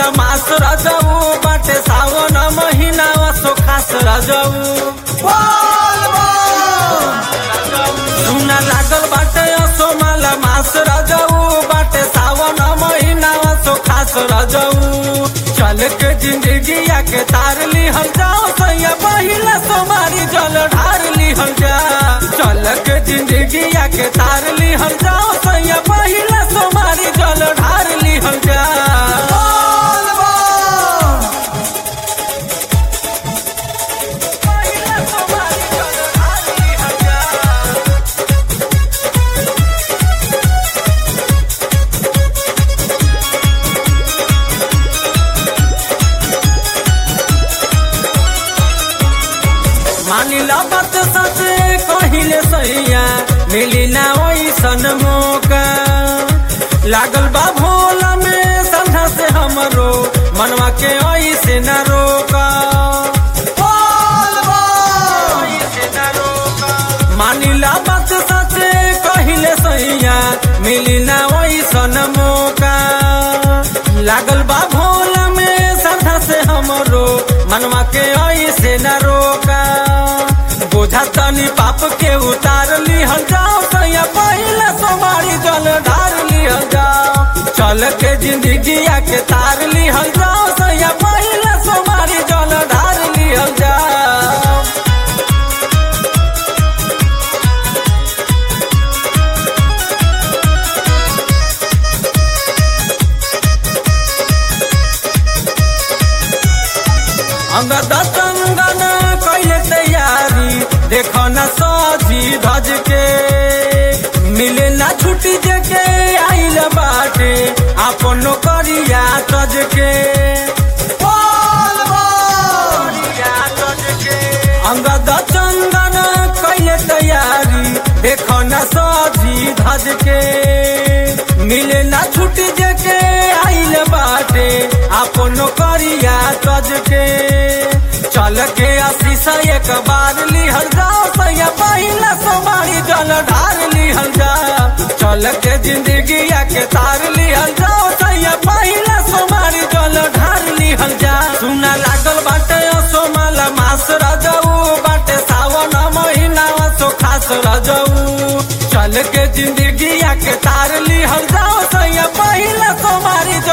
माला मास रजऊ बाटे सावन महीना सो खास रजऊ सुना लागल बाटे असो माला मास रजऊ बाटे सावन महीना सो खास रजऊ चल के जिंदगिया के तार लिहल जाओ सैया पहिला सोमारी जल ढार लिहल जा चल के जिंदगिया के तार लिहल जाओ सैया पहिला सोमारी जल ढार लिहल जा मानिला बात सच कहिले सैया मिली ना ओइसन मौका लागल बा भोला में संधा से हमरो मनवा के ओइसे न रोका मानिला बात सच कहिले सैया मिली ना ओइसन मौका लागल बा भोला में संधा से हमरो मनवा के ओइसे न रोका बोझा तनी पाप के उतार लिहल जाओ सैया पहिला सोमारी जल ढार लिहल जाओ चल के जिंदगिया के तार लिहल जाओ सैया पहिला सोमारी जल ढार लिहल जाओ अंगद चंदन कैले तैयारी देखो न सजी धज के मिले ना छुट्टी जेके आइल बाटे अपन करिया तज के अंगद चंदन कैले तैयारी देखो न सजी धज के मिले ना छुट्टी जेके आइल बाटे अपन करिया तज के चल के आशीष एक बार लिहल जाओ सैया पहिला सोमारी जल ढार लिहल जा चल के जिंदगिया के तार लिहल जाओ सैया पहिला सोमारी जल ढार लिहल जा सुना लागल बाटे असो माला मास रजऊ बाटे सावन महीना सो खास रजऊ चल के जिंदगिया के तार लिहल जाओ सैया पहिला सोमारी